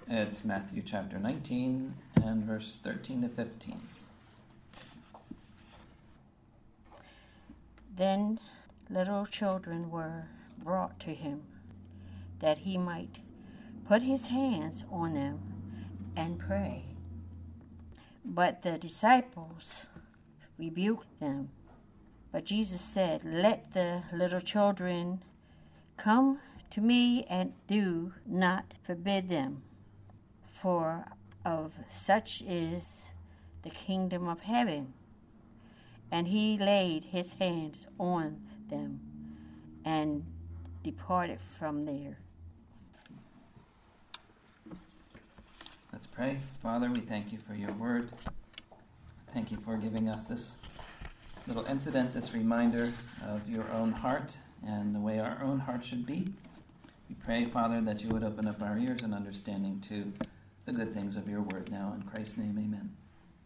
It's Matthew chapter 19 and verse 13 to 15. Then little children were brought to him, that he might put his hands on them and pray. But the disciples rebuked them. But Jesus said, "Let the little children come to me, and do not forbid them, for of such is the kingdom of heaven." And he laid his hands on them and departed from there. Let's pray. Father, we thank you for your word. Thank you for giving us this little incident, this reminder of your own heart and the way our own heart should be. We pray, Father, that you would open up our ears and understanding to the good things of your word now. In Christ's name, amen.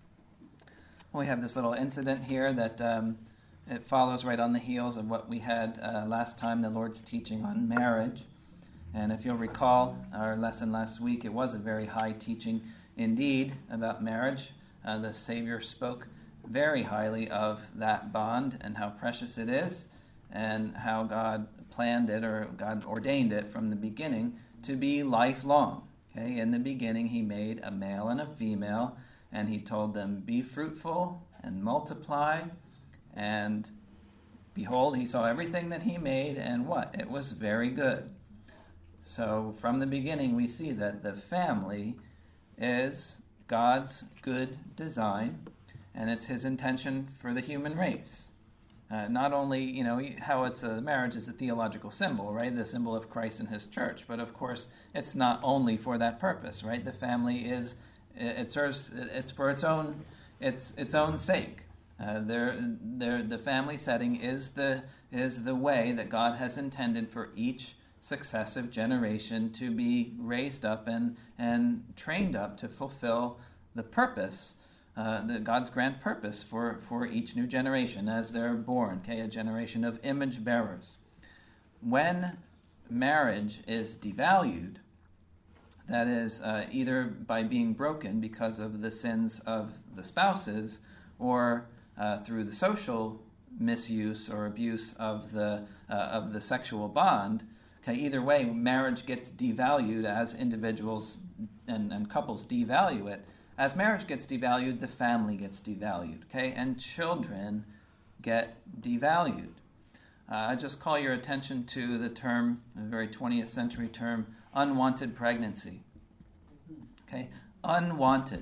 We have this little incident here that it follows right on the heels of what we had last time, the Lord's teaching on marriage. And if you'll recall our lesson last week, it was a very high teaching indeed about marriage. The Savior spoke very highly of that bond and how precious it is, and how God planned it, or God ordained it from the beginning to be lifelong. Okay, in the beginning he made a male and a female, and he told them, "Be fruitful and multiply." And behold, he saw everything that he made, and what? It was very good. So from the beginning we see that the family is God's good design, and it's his intention for the human race. Not only, how it's marriage is a theological symbol, right? The symbol of Christ and his church. But of course, it's not only for that purpose, right? The family it's for its own sake. The family setting is the way that God has intended for each successive generation to be raised up and trained up to fulfill the purpose, God's grand purpose for each new generation as they're born, okay, a generation of image bearers. When marriage is devalued, that is either by being broken because of the sins of the spouses, or through the social misuse or abuse of the sexual bond. Okay, either way, marriage gets devalued as individuals and couples devalue it. As marriage gets devalued, the family gets devalued, okay? And children get devalued. I just call your attention to the term, a very 20th century term, unwanted pregnancy. Okay, unwanted.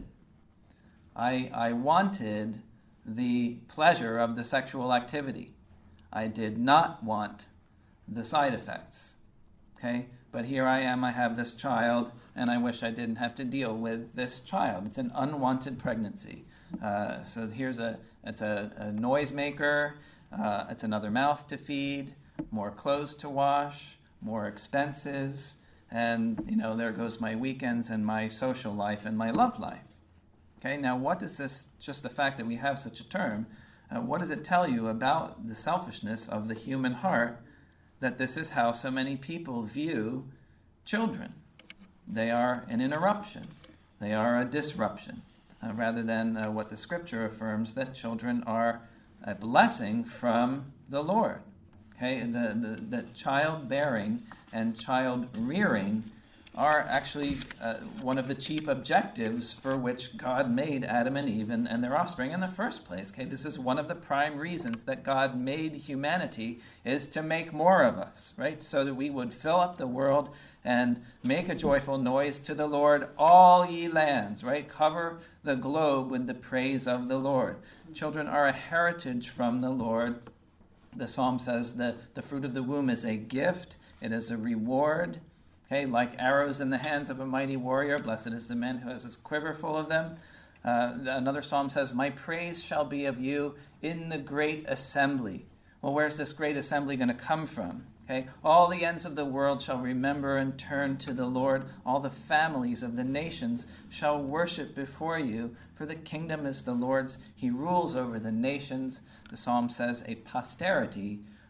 I wanted the pleasure of the sexual activity. I did not want the side effects. Okay, but here I am, I have this child, and I wish I didn't have to deal with this child. It's an unwanted pregnancy. So here's it's a noisemaker, it's another mouth to feed, more clothes to wash, more expenses, and there goes my weekends and my social life and my love life. Okay, now what does this, just the fact that we have such a term, what does it tell you about the selfishness of the human heart, that this is how so many people view children? They are an interruption. They are a disruption, rather than what the Scripture affirms, that children are a blessing from the Lord. Okay, the childbearing and child rearing are actually one of the chief objectives for which God made Adam and Eve and their offspring in the first place. Okay, this is one of the prime reasons that God made humanity, is to make more of us, right? So that we would fill up the world and make a joyful noise to the Lord, all ye lands, right? Cover the globe with the praise of the Lord. Children are a heritage from the Lord. The psalm says that the fruit of the womb is a gift. It is a reward. Okay, like arrows in the hands of a mighty warrior, blessed is the man who has his quiver full of them. Another psalm says, "My praise shall be of you in the great assembly." Well, where's this great assembly going to come from? Okay, all the ends of the world shall remember and turn to the Lord. All the families of the nations shall worship before you, for the kingdom is the Lord's. He rules over the nations. The psalm says, a posterity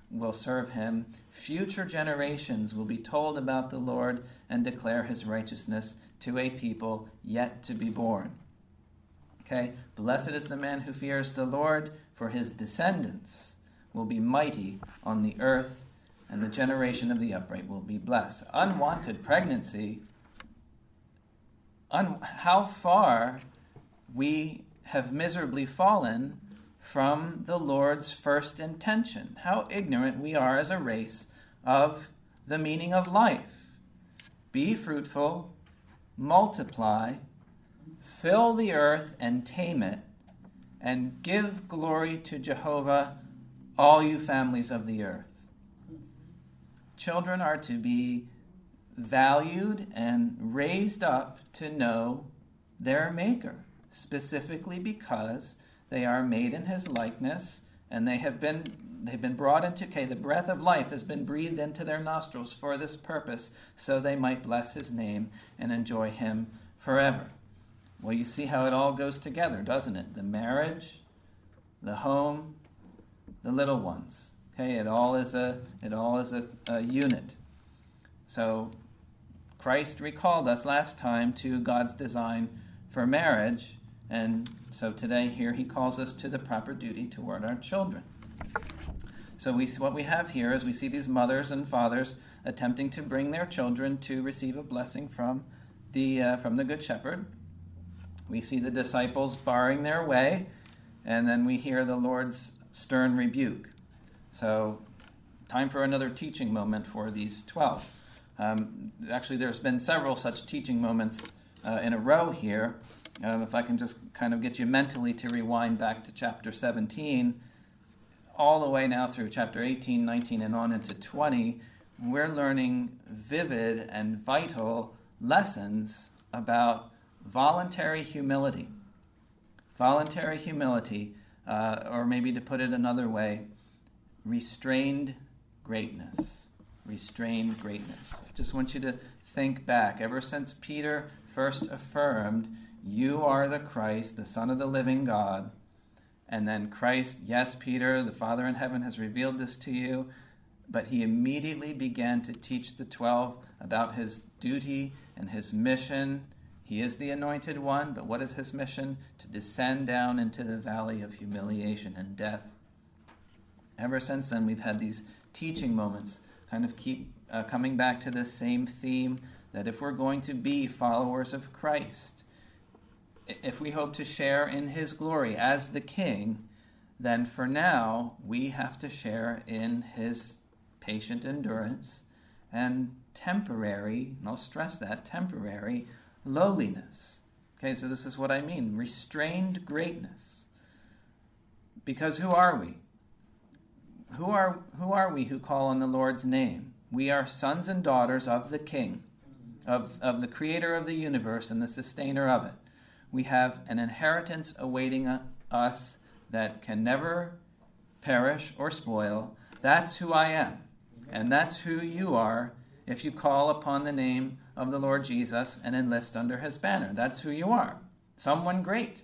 will serve him. Future generations will be told about the Lord and declare his righteousness to a people yet to be born. Okay, blessed is the man who fears the Lord, for his descendants will be mighty on the earth, and the generation of the upright will be blessed. Unwanted pregnancy, how far we have miserably fallen from the Lord's first intention. How ignorant we are as a race of the meaning of life. Be fruitful, multiply, fill the earth and tame it, and give glory to Jehovah, all you families of the earth. Children are to be valued and raised up to know their Maker, specifically because they are made in his likeness, and they've been brought into, the breath of life has been breathed into their nostrils for this purpose, so they might bless his name and enjoy him forever. Well, you see how it all goes together, doesn't it? The marriage, the home, the little ones. Okay, it all is a unit. So Christ recalled us last time to God's design for marriage, and so today here he calls us to the proper duty toward our children. So what we have here is we see these mothers and fathers attempting to bring their children to receive a blessing from the Good Shepherd. We see the disciples barring their way, and then we hear the Lord's stern rebuke. So, time for another teaching moment for these 12. Actually, there's been several such teaching moments in a row here. If I can just kind of get you mentally to rewind back to chapter 17, all the way now through chapter 18, 19, and on into 20, we're learning vivid and vital lessons about voluntary humility. Voluntary humility, or maybe to put it another way, restrained greatness. Restrained greatness. I just want you to think back. Ever since Peter first affirmed, "You are the Christ, the Son of the living God," and then Christ, "Yes, Peter, the Father in heaven has revealed this to you," but he immediately began to teach the 12 about his duty and his mission. He is the anointed one, but what is his mission? To descend down into the valley of humiliation and death. Ever since then, we've had these teaching moments, kind of keep coming back to this same theme, that if we're going to be followers of Christ, if we hope to share in his glory as the King, then for now, we have to share in his patient endurance and temporary, and I'll stress that, temporary lowliness. Okay, so this is what I mean, restrained greatness. Because who are we? Who are we who call on the Lord's name? We are sons and daughters of the King, of the creator of the universe and the sustainer of it. We have an inheritance awaiting us that can never perish or spoil. That's who I am. And that's who you are if you call upon the name of the Lord Jesus and enlist under his banner. That's who you are. Someone great.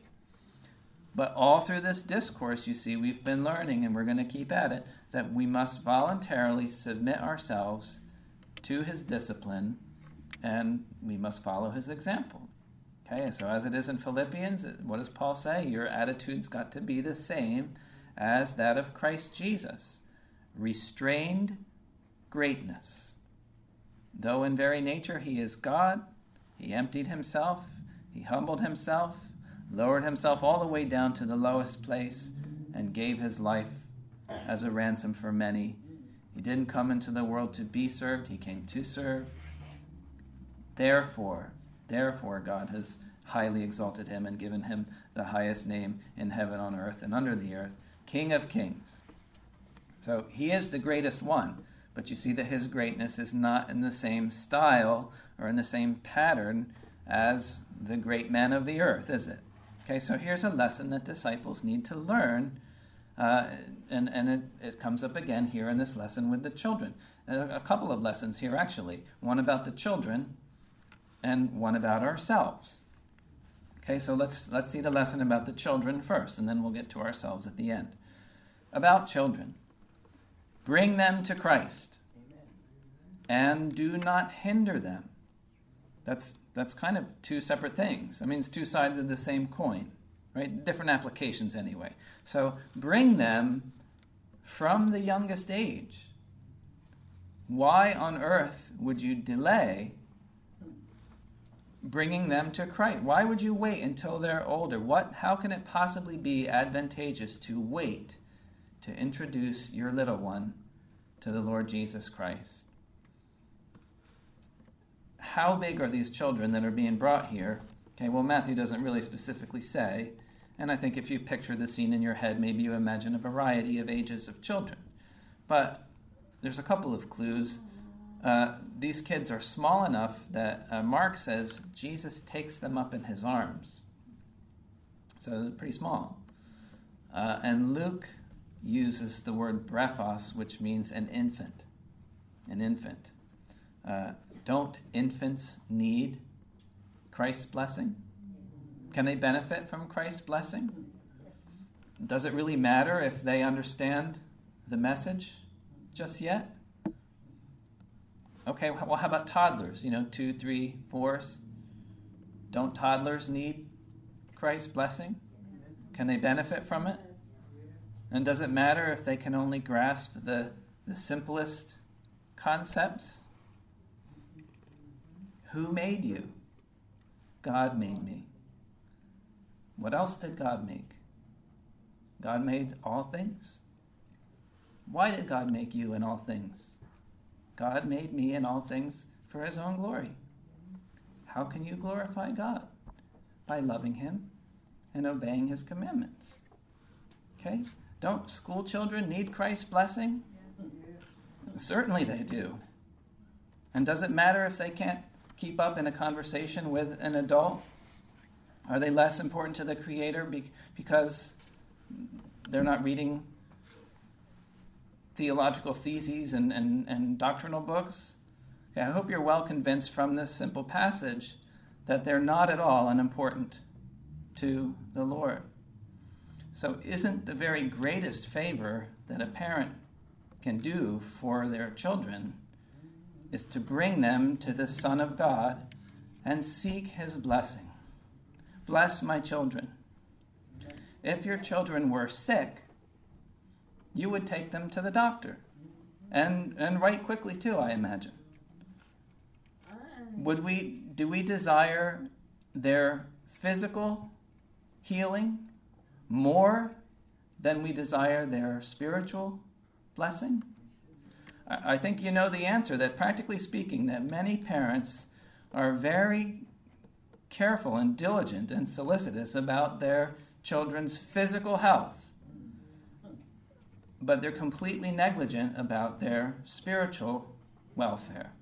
But all through this discourse, you see, we've been learning, and we're going to keep at it, that we must voluntarily submit ourselves to his discipline, and we must follow his example. Okay, so as it is in Philippians, what does Paul say? Your attitude's got to be the same as that of Christ Jesus. Restrained greatness. Though in very nature he is God, he emptied himself, he humbled himself, lowered himself all the way down to the lowest place, and gave his life as a ransom for many. He didn't come into the world to be served, he came to serve. Therefore, God has highly exalted him and given him the highest name in heaven, on earth, and under the earth, King of Kings. So he is the greatest one, but you see that his greatness is not in the same style or in the same pattern as the great men of the earth, is it? Okay, so here's a lesson that disciples need to learn, and it comes up again here in this lesson with the children. A couple of lessons here, actually. One about the children, and one about ourselves. Okay, so let's see the lesson about the children first, and then we'll get to ourselves at the end. About children. Bring them to Christ. And do not hinder them. That's kind of two separate things. I mean, it's two sides of the same coin, right? Different applications anyway. So bring them from the youngest age. Why on earth would you delay bringing them to Christ? Why would you wait until they're older? How can it possibly be advantageous to wait to introduce your little one to the Lord Jesus Christ? How big are these children that are being brought here? Okay, well, Matthew doesn't really specifically say, and I think if you picture the scene in your head, maybe you imagine a variety of ages of children. But there's a couple of clues. These kids are small enough that Mark says Jesus takes them up in his arms. So they're pretty small. And Luke uses the word brephos, which means an infant. An infant. Don't infants need Christ's blessing? Can they benefit from Christ's blessing? Does it really matter if they understand the message just yet? Okay, well, how about toddlers? 2, 3, 4s? Don't toddlers need Christ's blessing? Can they benefit from it? And does it matter if they can only grasp the simplest concepts? Who made you? God made me. What else did God make? God made all things. Why did God make you in all things? God made me in all things for his own glory. How can you glorify God? By loving him and obeying his commandments. Okay? Don't school children need Christ's blessing? Certainly they do. And does it matter if they can't keep up in a conversation with an adult? Are they less important to the Creator because they're not reading theological theses and doctrinal books? Okay, I hope you're well convinced from this simple passage that they're not at all unimportant to the Lord. So isn't the very greatest favor that a parent can do for their children is to bring them to the Son of God and seek his blessing? Bless my children. If your children were sick, you would take them to the doctor. And right quickly too, I imagine. Do we desire their physical healing more than we desire their spiritual blessing? I think you know the answer, that practically speaking, that many parents are very careful and diligent and solicitous about their children's physical health, but they're completely negligent about their spiritual welfare.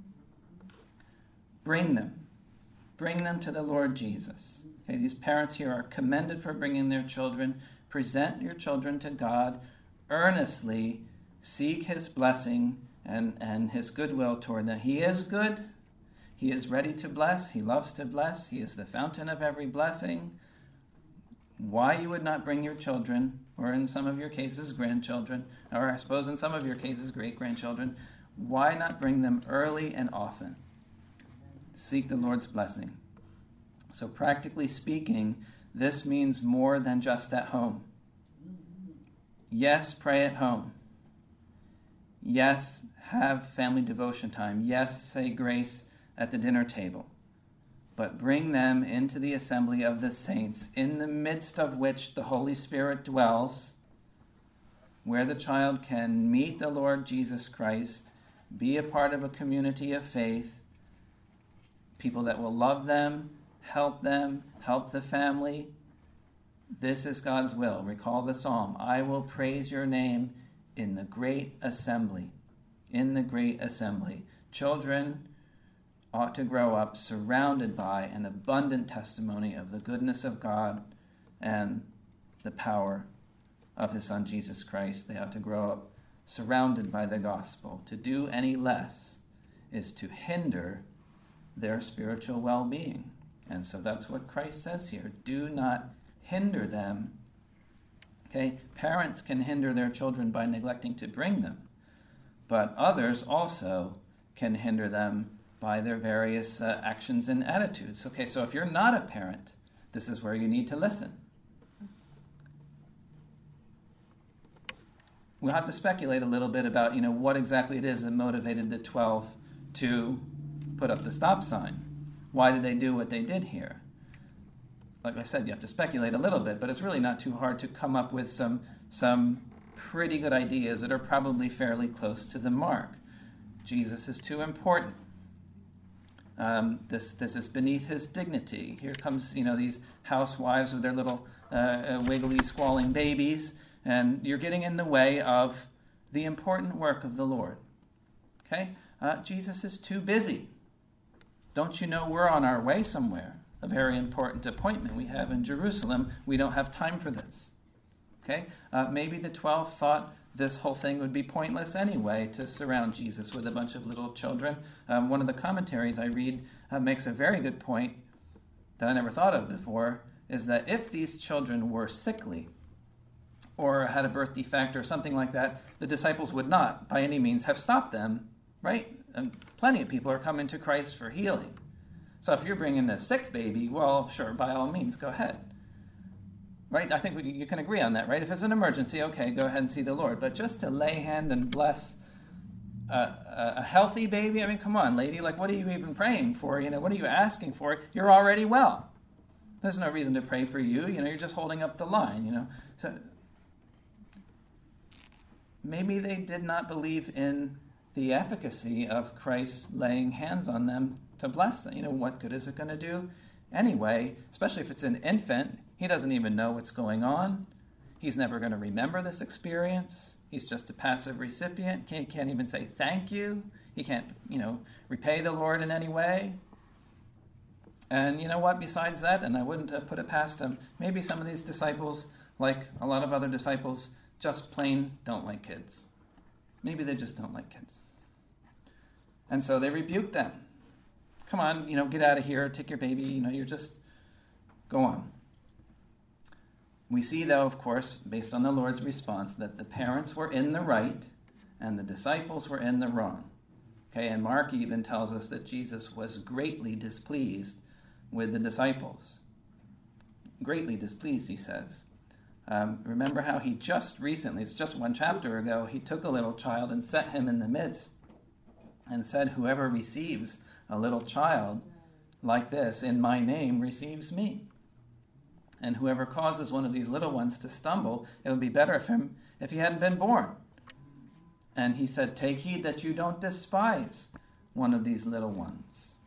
Bring them to the Lord Jesus. Okay, these parents here are commended for bringing their children. Present your children to God earnestly. Seek his blessing and his goodwill toward them. He is good. He is ready to bless. He loves to bless. He is the fountain of every blessing. Why you would not bring your children, or in some of your cases, grandchildren, or I suppose in some of your cases, great-grandchildren, why not bring them early and often? Seek the Lord's blessing. So practically speaking, this means more than just at home. Yes, pray at home. Yes, have family devotion time. Yes, say grace at the dinner table. But bring them into the assembly of the saints, in the midst of which the Holy Spirit dwells, where the child can meet the Lord Jesus Christ, be a part of a community of faith, people that will love them, help the family. This is God's will. Recall the psalm, I will praise your name in the great assembly. In the great assembly. Children ought to grow up surrounded by an abundant testimony of the goodness of God and the power of his Son Jesus Christ. They ought to grow up surrounded by the gospel. To do any less is to hinder their spiritual well-being. And so that's what Christ says here. Do not hinder them. Okay, parents can hinder their children by neglecting to bring them, but others also can hinder them by their various actions and attitudes. Okay, so if you're not a parent, this is where you need to listen. We'll have to speculate a little bit about, what exactly it is that motivated the 12 to put up the stop sign. Why did they do what they did here? Like I said, you have to speculate a little bit, but it's really not too hard to come up with some pretty good ideas that are probably fairly close to the mark. Jesus is too important. This is beneath his dignity. Here comes, these housewives with their little wiggly, squalling babies, and you're getting in the way of the important work of the Lord. Okay? Jesus is too busy. Don't you know we're on our way somewhere? A very important appointment we have in Jerusalem. We don't have time for this. Okay? Maybe the 12 thought this whole thing would be pointless anyway, to surround Jesus with a bunch of little children. One of the commentaries I read makes a very good point that I never thought of before, is that if these children were sickly or had a birth defect or something like that, the disciples would not by any means have stopped them, right? And plenty of people are coming to Christ for healing. So if you're bringing a sick baby, well, sure, by all means, go ahead. Right? I think you can agree on that, right? If it's an emergency, okay, go ahead and see the Lord. But just to lay hand and bless a healthy baby, I mean, come on, lady, like, what are you even praying for? What are you asking for? You're already well. There's no reason to pray for you. You're just holding up the line, So maybe they did not believe in the efficacy of Christ laying hands on them to bless them. What good is it going to do? Anyway, especially if it's an infant, he doesn't even know what's going on. He's never going to remember this experience. He's just a passive recipient. He can't even say thank you. He can't, repay the Lord in any way. And you know what? Besides that, and I wouldn't put it past him, maybe some of these disciples, like a lot of other disciples, just plain don't like kids. Maybe they just don't like kids. And so they rebuke them. Come on, get out of here, take your baby, you're just, go on. We see, though, of course, based on the Lord's response, that the parents were in the right and the disciples were in the wrong. Okay, and Mark even tells us that Jesus was greatly displeased with the disciples. Greatly displeased, he says. Remember how he just recently, it's just one chapter ago, he took a little child and set him in the midst and said, whoever receives a little child like this in my name receives me. And whoever causes one of these little ones to stumble, it would be better for him if he hadn't been born. And he said, take heed that you don't despise one of these little ones.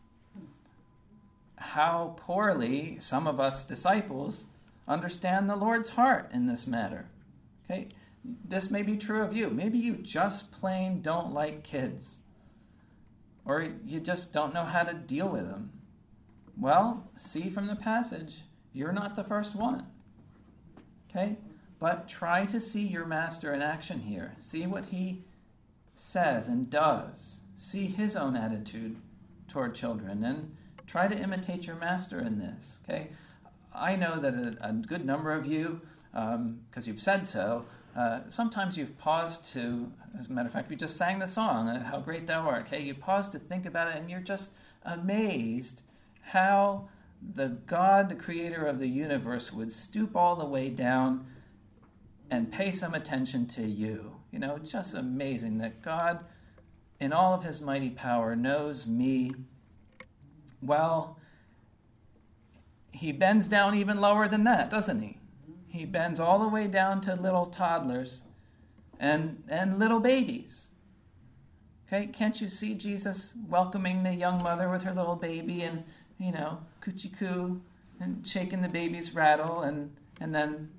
How poorly some of us disciples understand the Lord's heart in this matter. Okay, this may be true of you. Maybe you just plain don't like kids. Or you just don't know how to deal with them. Well, see from the passage, you're not the first one. Okay? But try to see your master in action here. See what he says and does. See his own attitude toward children and try to imitate your master in this. Okay? I know that a good number of you, because you've said so, sometimes you've paused to, as a matter of fact, we just sang the song, How Great Thou Art. Okay? You pause to think about it and you're just amazed how the God, the creator of the universe, would stoop all the way down and pay some attention to you. It's just amazing that God, in all of his mighty power, knows me. Well, he bends down even lower than that, doesn't he? He bends all the way down to little toddlers and little babies. Okay, can't you see Jesus welcoming the young mother with her little baby and, coochie coo and shaking the baby's rattle and then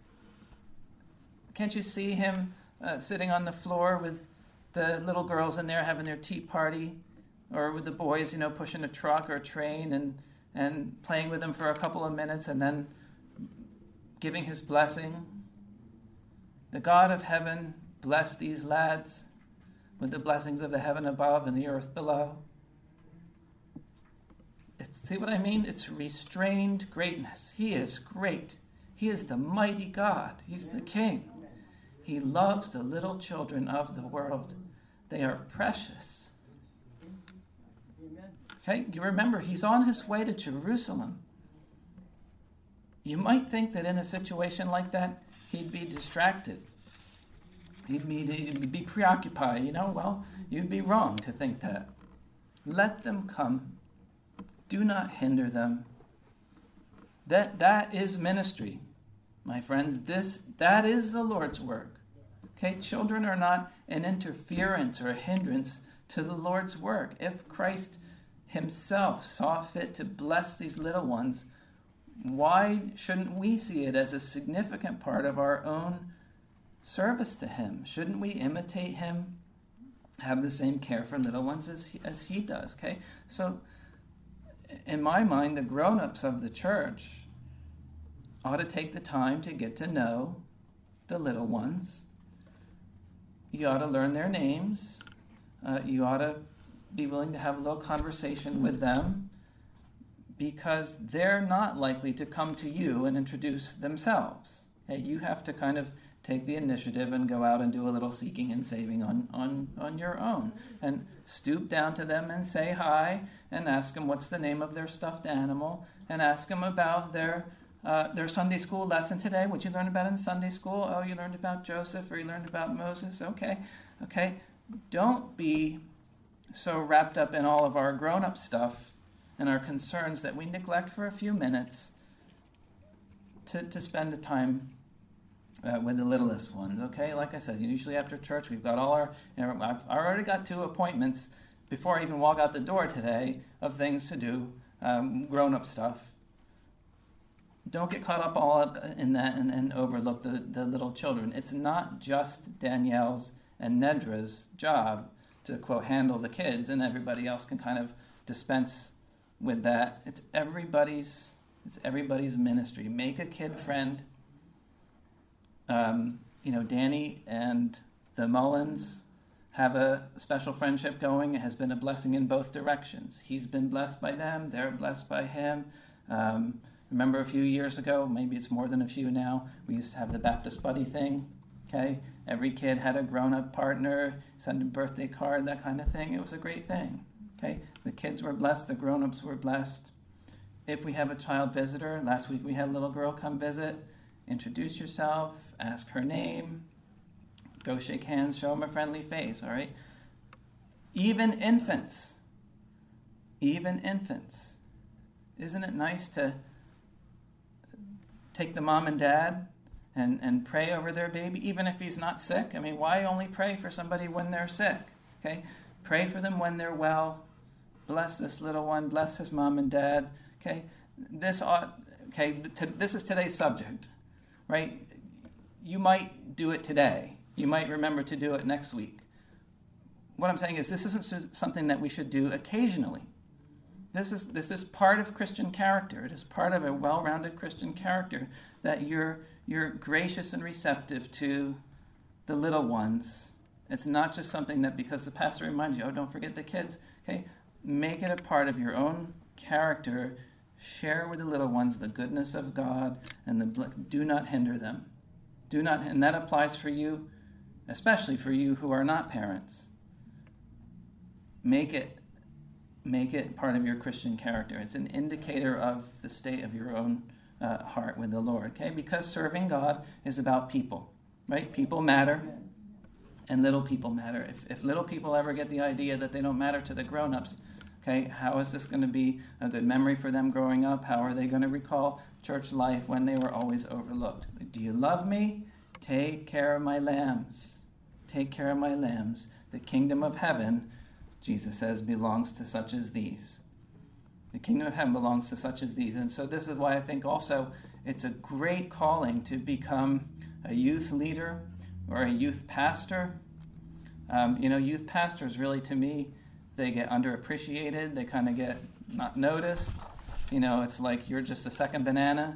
can't you see him sitting on the floor with the little girls in there having their tea party, or with the boys, pushing a truck or a train and playing with them for a couple of minutes and then giving his blessing? The God of heaven bless these lads with the blessings of the heaven above and the earth below. See what I mean? It's restrained greatness. He is great. He is the mighty God. He's the King. He loves the little children of the world. They are precious. Okay, you remember, he's on his way to Jerusalem. You might think that in a situation like that, he'd be distracted. He'd be preoccupied. Well, you'd be wrong to think that. Let them come. Do not hinder them. That is ministry, my friends. That is the Lord's work. Okay, children are not an interference or a hindrance to the Lord's work. If Christ himself saw fit to bless these little ones, why shouldn't we see it as a significant part of our own service to him? Shouldn't we imitate him, have the same care for little ones as he does? Okay, so in my mind, the grown-ups of the church ought to take the time to get to know the little ones. You ought to learn their names. You ought to be willing to have a little conversation with them, because they're not likely to come to you and introduce themselves. Okay? You have to kind of take the initiative and go out and do a little seeking and saving on your own. And stoop down to them and say hi, and ask them what's the name of their stuffed animal, and ask them about their Sunday school lesson today. What you learned about in Sunday school? Oh, you learned about Joseph, or you learned about Moses. Okay. Don't be so wrapped up in all of our grown-up stuff and our concerns that we neglect for a few minutes to spend the time with the littlest ones. Okay, like I said, usually after church we've got all our. I've already got 2 appointments before I even walk out the door today of things to do, grown-up stuff. Don't get caught up all up in that and overlook the little children. It's not just Danielle's and Nedra's job to, quote, handle the kids, and everybody else can kind of dispense with that. It's everybody's ministry. Make a kid friend. Danny and the Mullins have a special friendship going. It has been a blessing in both directions. He's been blessed by them. They're blessed by him. Remember a few years ago, maybe it's more than a few now, we used to have the Baptist buddy thing. Okay, every kid had a grown-up partner, sent a birthday card, that kind of thing. It was a great thing. Okay, the kids were blessed, the grown-ups were blessed. If we have a child visitor, last week we had a little girl come visit. Introduce yourself, ask her name, go shake hands, show them a friendly face. All right. Even infants. Isn't it nice to take the mom and dad and pray over their baby, even if he's not sick? I mean, why only pray for somebody when they're sick? Okay, pray for them when they're well. Bless this little one. Bless his mom and dad. Okay, this is today's subject, right? You might do it today. You might remember to do it next week. What I'm saying is, this isn't something that we should do occasionally. This is part of Christian character. It is part of a well-rounded Christian character that you're gracious and receptive to the little ones. It's not just something that because the pastor reminds you, oh, don't forget the kids. Okay, make it a part of your own character. Share with the little ones the goodness of God, and do not hinder them. Do not, and that applies for you, especially for you who are not parents. Make it part of your Christian character. It's an indicator of the state of your own heart with the Lord. Okay, because serving God is about people, right? People matter, and little people matter. If little people ever get the idea that they don't matter to the grown-ups, okay, how is this going to be a good memory for them growing up? How are they going to recall church life when they were always overlooked? Do you love me? Take care of my lambs. Take care of my lambs. The kingdom of heaven, Jesus says, belongs to such as these. The kingdom of heaven belongs to such as these. And so this is why I think also it's a great calling to become a youth leader or a youth pastor. Youth pastors really, to me, they get underappreciated. They kind of get not noticed. It's like you're just a second banana.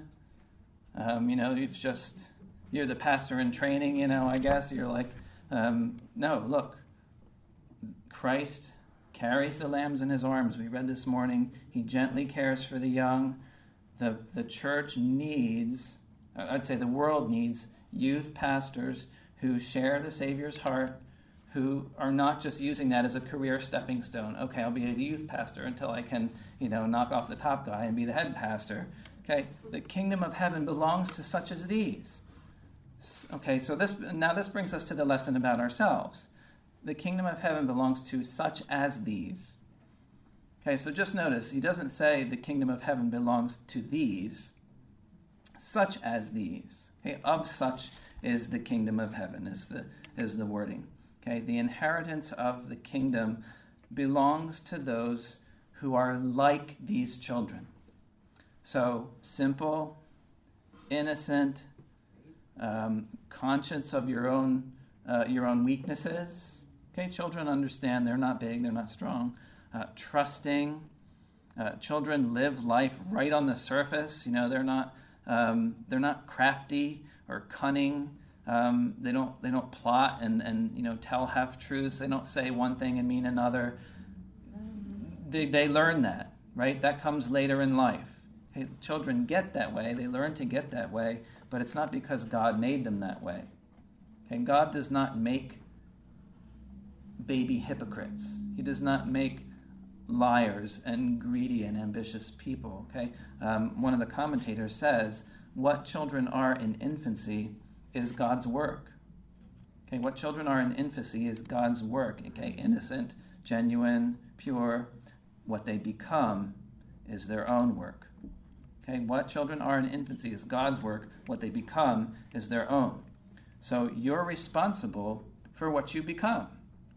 You're the pastor in training, I guess. You're like, no, look, Christ carries the lambs in his arms. We read this morning. He gently cares for the young. The church needs, I'd say the world needs, youth pastors who share the Savior's heart, who are not just using that as a career stepping stone. Okay, I'll be a youth pastor until I can, knock off the top guy and be the head pastor. Okay, the kingdom of heaven belongs to such as these. Okay, so this brings us to the lesson about ourselves. The kingdom of heaven belongs to such as these. Okay, so just notice, he doesn't say the kingdom of heaven belongs to these, such as these. Okay, of such is the kingdom of heaven, is the wording. Okay, the inheritance of the kingdom belongs to those who are like these children. So, simple, innocent, conscious of your own weaknesses. Okay, children understand they're not big, they're not strong. Trusting. Children live life right on the surface. They're not crafty or cunning. They don't plot and tell half truths. They don't say one thing and mean another. They learn that, right? That comes later in life. Okay, children get that way. They learn to get that way, but it's not because God made them that way. Okay, God does not make baby hypocrites. He does not make liars and greedy and ambitious people. Okay, one of the commentators says, what children are in infancy is God's work. Okay, what children are in infancy is God's work. Okay, innocent, genuine, pure. What they become is their own work. Okay, what children are in infancy is God's work. What they become is their own. So you're responsible for what you become.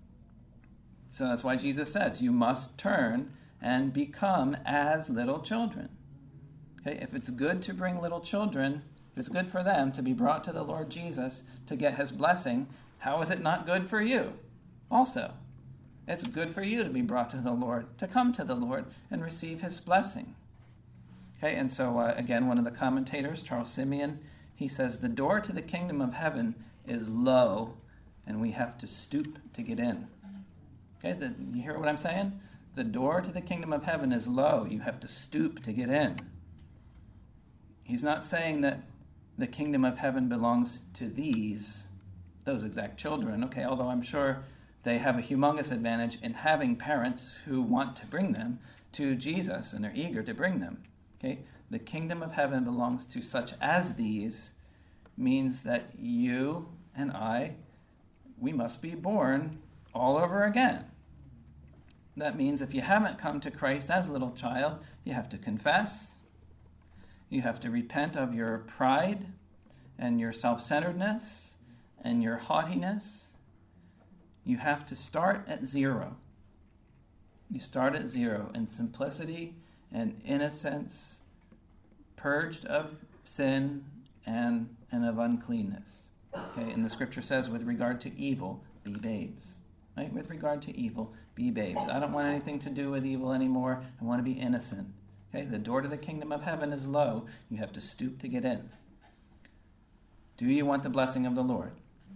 So that's why Jesus says you must turn and become as little children. Okay, if it's good to bring little children, if it's good for them to be brought to the Lord Jesus to get his blessing, how is it not good for you also? It's good for you to be brought to the Lord, to come to the Lord and receive his blessing. Okay, and so again, one of the commentators, Charles Simeon, he says, the door to the kingdom of heaven is low, and we have to stoop to get in. Okay, you hear what I'm saying? The door to the kingdom of heaven is low. You have to stoop to get in. He's not saying that the kingdom of heaven belongs to those exact children. Okay, although I'm sure they have a humongous advantage in having parents who want to bring them to Jesus and are eager to bring them. Okay, the kingdom of heaven belongs to such as these means that you and I, we must be born all over again. That means if you haven't come to Christ as a little child, you have to confess. You have to repent of your pride and your self-centeredness and your haughtiness. You have to start at zero. You start at zero in simplicity and innocence, purged of sin and of uncleanness. Okay, and the scripture says, with regard to evil, be babes. Right? With regard to evil, be babes. I don't want anything to do with evil anymore. I want to be innocent. Okay, the door to the kingdom of heaven is low. You have to stoop to get in. Do you want the blessing of the Lord?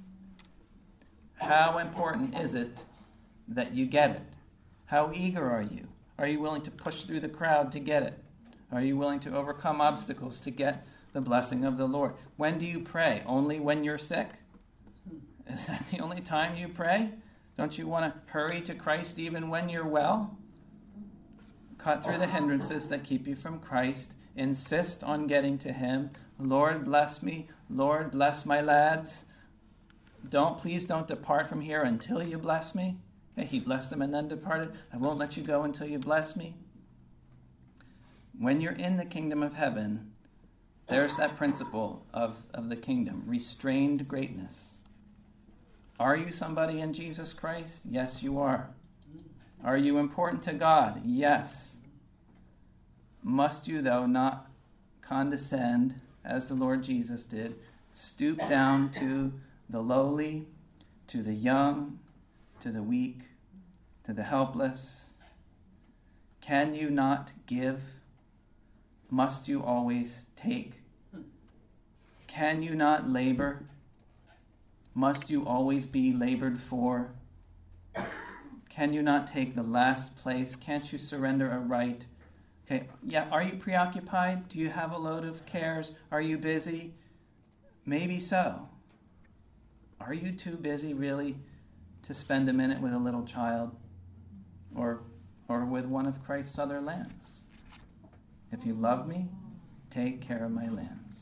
How important is it that you get it? How eager are you? Are you willing to push through the crowd to get it? Are you willing to overcome obstacles to get the blessing of the Lord? When do you pray? Only when you're sick? Is that the only time you pray? Don't you want to hurry to Christ even when you're well? Cut through the hindrances that keep you from Christ. Insist on getting to him. Lord, bless me. Lord, bless my lads. Please don't depart from here until you bless me. Okay, he blessed them and then departed. I won't let you go until you bless me. When you're in the kingdom of heaven, there's that principle of the kingdom, restrained greatness. Are you somebody in Jesus Christ? Yes, you are. Are you important to God? Yes. Must you, though, not condescend, as the Lord Jesus did, stoop down to the lowly, to the young, to the weak, to the helpless? Can you not give? Must you always take? Can you not labor? Must you always be labored for? Can you not take the last place? Can't you surrender a right? Okay, yeah, are you preoccupied? Do you have a load of cares? Are you busy? Maybe so. Are you too busy really to spend a minute with a little child or with one of Christ's other lambs. If you love me, take care of my lambs.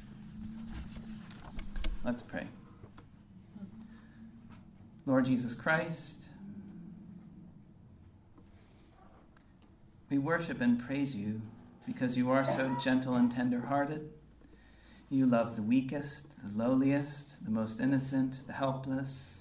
Let's pray. Lord Jesus Christ, we worship and praise you because you are so gentle and tender-hearted. You love the weakest, the lowliest, the most innocent, the helpless.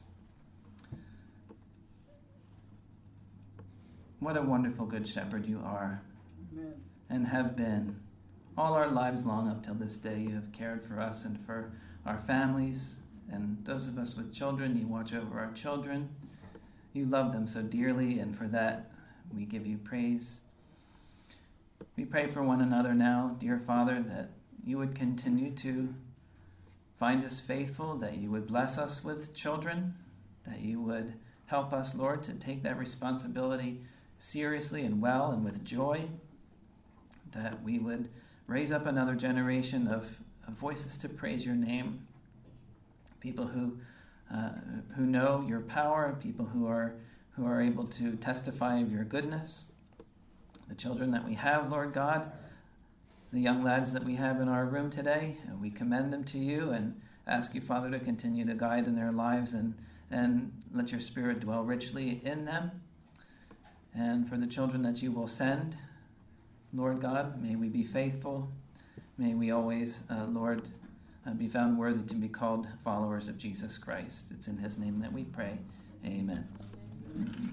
What a wonderful good shepherd you are. Amen. And have been all our lives long up till this day. You have cared for us and for our families, and those of us with children, you watch over our children. You love them so dearly, and for that we give you praise. We pray for one another now, dear Father, that you would continue to find us faithful, that you would bless us with children, that you would help us, Lord, to take that responsibility seriously and well and with joy, that we would raise up another generation of voices to praise your name, people who know your power, people who are able to testify of your goodness. The children that we have, Lord God, the young lads that we have in our room today, we commend them to you and ask you, Father, to continue to guide in their lives and let your Spirit dwell richly in them. And for the children that you will send, Lord God, may we be faithful. May we always, Lord, be found worthy to be called followers of Jesus Christ. It's in his name that we pray. Amen.